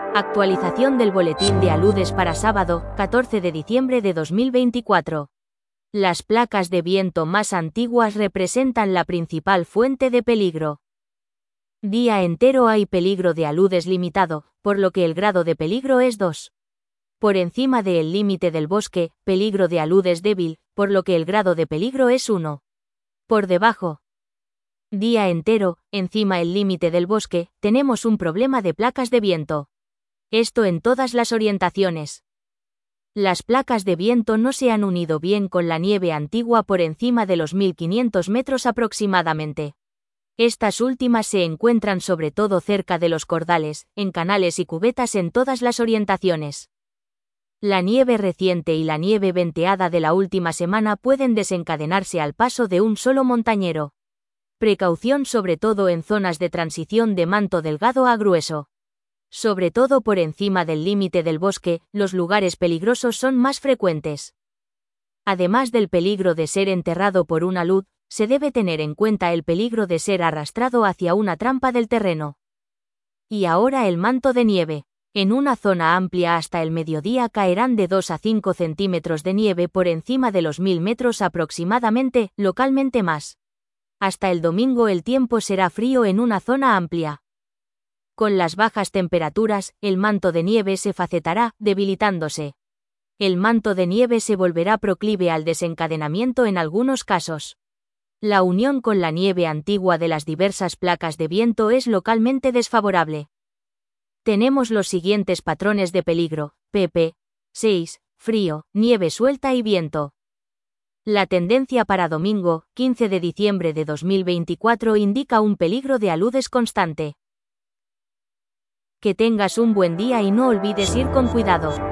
Actualización del boletín de aludes para sábado, 14 de diciembre de 2024. Las placas de viento más antiguas representan la principal fuente de peligro. Día entero hay peligro de aludes limitado, por lo que el grado de peligro es 2. Por encima del límite del bosque, peligro de aludes débil, por lo que el grado de peligro es 1. Por debajo. Día entero, encima el límite del bosque, tenemos un problema de placas de viento. Esto en todas las orientaciones. Las placas de viento no se han unido bien con la nieve antigua por encima de los 1500 metros aproximadamente. Estas últimas se encuentran sobre todo cerca de los cordales, en canales y cubetas en todas las orientaciones. La nieve reciente y la nieve venteada de la última semana pueden desencadenarse al paso de un solo montañero. Precaución sobre todo en zonas de transición de manto delgado a grueso. Sobre todo por encima del límite del bosque, los lugares peligrosos son más frecuentes. Además del peligro de ser enterrado por un alud, se debe tener en cuenta el peligro de ser arrastrado hacia una trampa del terreno. Y ahora el manto de nieve. En una zona amplia hasta el mediodía caerán de 2 a 5 centímetros de nieve por encima de los 1000 metros aproximadamente, localmente más. Hasta el domingo el tiempo será frío en una zona amplia. Con las bajas temperaturas, el manto de nieve se facetará, debilitándose. El manto de nieve se volverá proclive al desencadenamiento en algunos casos. La unión con la nieve antigua de las diversas placas de viento es localmente desfavorable. Tenemos los siguientes patrones de peligro: pp. 6, frío, nieve suelta y viento. La tendencia para domingo, 15 de diciembre de 2024 indica un peligro de aludes constante. Que tengas un buen día y no olvides ir con cuidado.